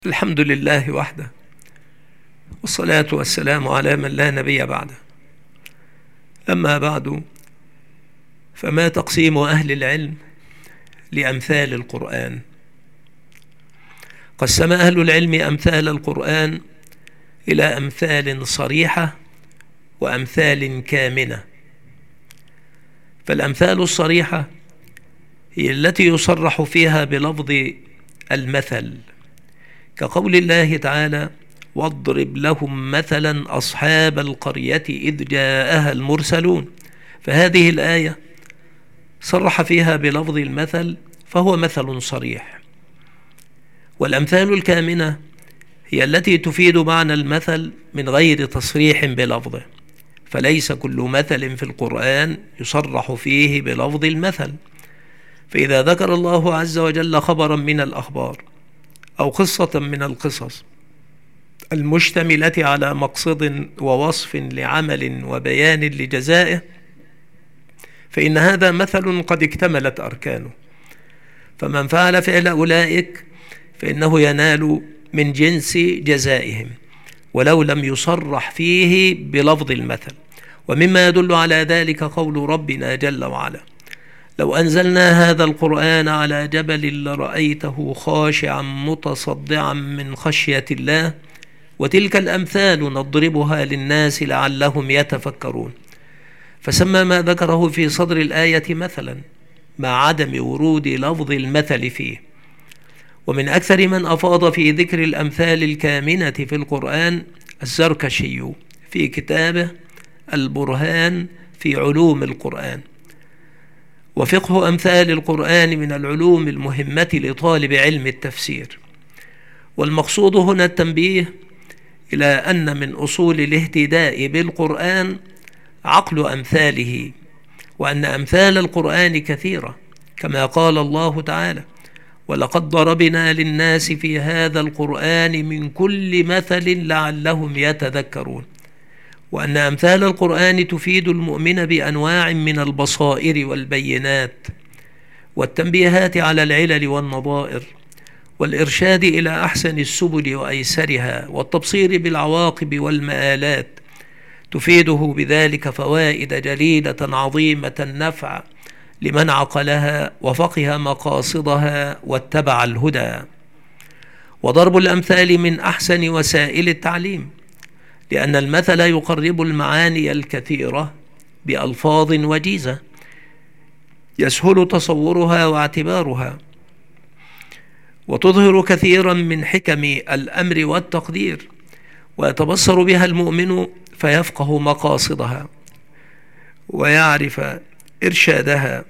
الحمد لله وحده، والصلاة والسلام على من لا نبي بعده. أما بعد، فما تقسيم أهل العلم لأمثال القرآن؟ قسم أهل العلم أمثال القرآن إلى أمثال صريحة وأمثال كامنة. فالأمثال الصريحة هي التي يصرح فيها بلفظ المثل، كقول الله تعالى: واضرب لهم مثلا أصحاب القرية إذ جاءها المرسلون. فهذه الآية صرح فيها بلفظ المثل، فهو مثل صريح. والأمثال الكامنة هي التي تفيد معنى المثل من غير تصريح بلفظه، فليس كل مثل في القرآن يصرح فيه بلفظ المثل. فإذا ذكر الله عز وجل خبرا من الأخبار أو قصة من القصص المشتملة على مقصد ووصف لعمل وبيان لجزائه، فإن هذا مثل قد اكتملت أركانه، فمن فعل فعل أولئك فإنه ينال من جنس جزائهم ولو لم يصرح فيه بلفظ المثل. ومما يدل على ذلك قول ربنا جل وعلا: لو أنزلنا هذا القرآن على جبل لرأيته خاشعا متصدعا من خشية الله وتلك الأمثال نضربها للناس لعلهم يتفكرون. فسمى ما ذكره في صدر الآية مثلا مع عدم ورود لفظ المثل فيه. ومن أكثر من أفاض في ذكر الأمثال الكامنة في القرآن الزركشي في كتابه البرهان في علوم القرآن. وفقه أمثال القرآن من العلوم المهمة لطالب علم التفسير. والمقصود هنا التنبيه إلى أن من أصول الاهتداء بالقرآن عقل أمثاله، وأن أمثال القرآن كثيرة، كما قال الله تعالى: ولقد ضربنا للناس في هذا القرآن من كل مثل لعلهم يتذكرون. وأن أمثال القرآن تفيد المؤمن بأنواع من البصائر والبينات والتنبيهات على العلل والنظائر، والإرشاد إلى أحسن السبل وأيسرها، والتبصير بالعواقب والمآلات. تفيده بذلك فوائد جليلة عظيمة النفع لمن عقلها وفقه مقاصدها واتبع الهدى. وضرب الأمثال من أحسن وسائل التعليم، لأن المثل يقرب المعاني الكثيرة بألفاظ وجيزة يسهل تصورها واعتبارها، وتظهر كثيرا من حكم الأمر والتقدير، ويتبصر بها المؤمن فيفقه مقاصدها ويعرف إرشادها،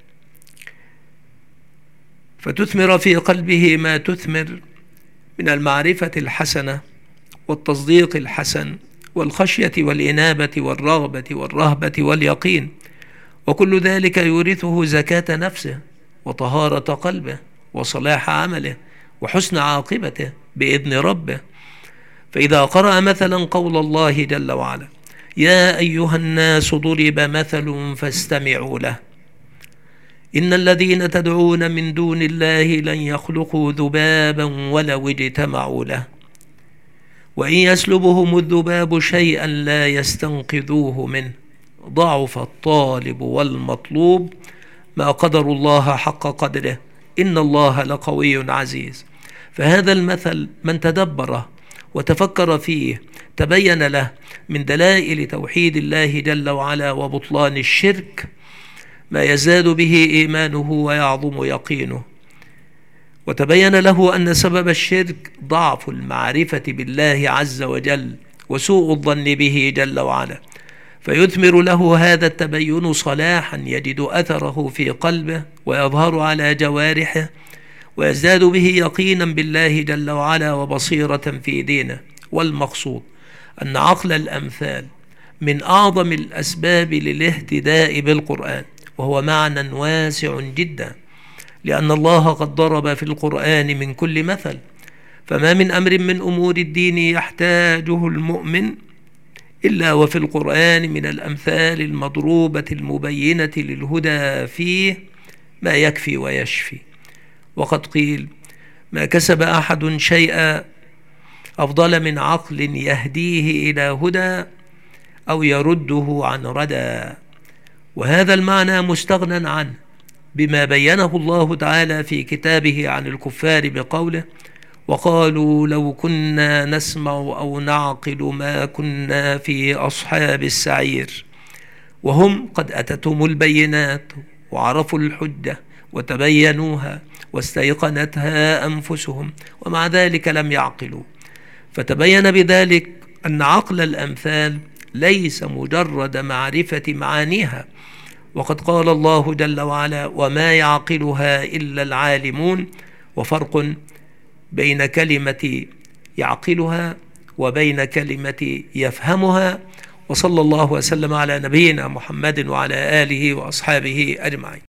فتثمر في قلبه ما تثمر من المعرفة الحسنة والتصديق الحسن والخشية والإنابة والرغبة والرهبة واليقين. وكل ذلك يورثه زكاة نفسه وطهارة قلبه وصلاح عمله وحسن عاقبته بإذن ربه. فإذا قرأ مثلا قول الله جل وعلا: يا أيها الناس ضرب مثل فاستمعوا له إن الذين تدعون من دون الله لن يخلقوا ذبابا ولو اجتمعوا له وإن يسلبهم الذباب شيئا لا يستنقذوه منه ضعف الطالب والمطلوب ما قدر الله حق قدره إن الله لقوي عزيز. فهذا المثل من تدبره وتفكر فيه تبين له من دلائل توحيد الله جل وعلا وبطلان الشرك ما يزداد به إيمانه ويعظم يقينه، وتبين له أن سبب الشرك ضعف المعرفة بالله عز وجل وسوء الظن به جل وعلا، فيثمر له هذا التبين صلاحا يجد أثره في قلبه ويظهر على جوارحه، ويزداد به يقينا بالله جل وعلا وبصيرة في دينه. والمقصود أن عقل الأمثال من أعظم الأسباب للاهتداء بالقرآن، وهو معنى واسع جدا، لأن الله قد ضرب في القرآن من كل مثل، فما من أمر من أمور الدين يحتاجه المؤمن إلا وفي القرآن من الأمثال المضروبة المبينة للهدى فيه ما يكفي ويشفي. وقد قيل: ما كسب أحد شيئا أفضل من عقل يهديه إلى هدى أو يرده عن ردى. وهذا المعنى مستغنى عنه بما بينه الله تعالى في كتابه عن الكفار بقوله: وقالوا لو كنا نسمع أو نعقل ما كنا في أصحاب السعير، وهم قد أتتهم البينات وعرفوا الحجة وتبينوها واستيقنتها أنفسهم ومع ذلك لم يعقلوا. فتبين بذلك أن عقل الأمثال ليس مجرد معرفة معانيها، وقد قال الله جل وعلا: وما يعقلها إلا العالمون. وفرق بين كلمة يعقلها وبين كلمة يفهمها. وصلى الله وسلم على نبينا محمد وعلى آله وأصحابه أجمعين.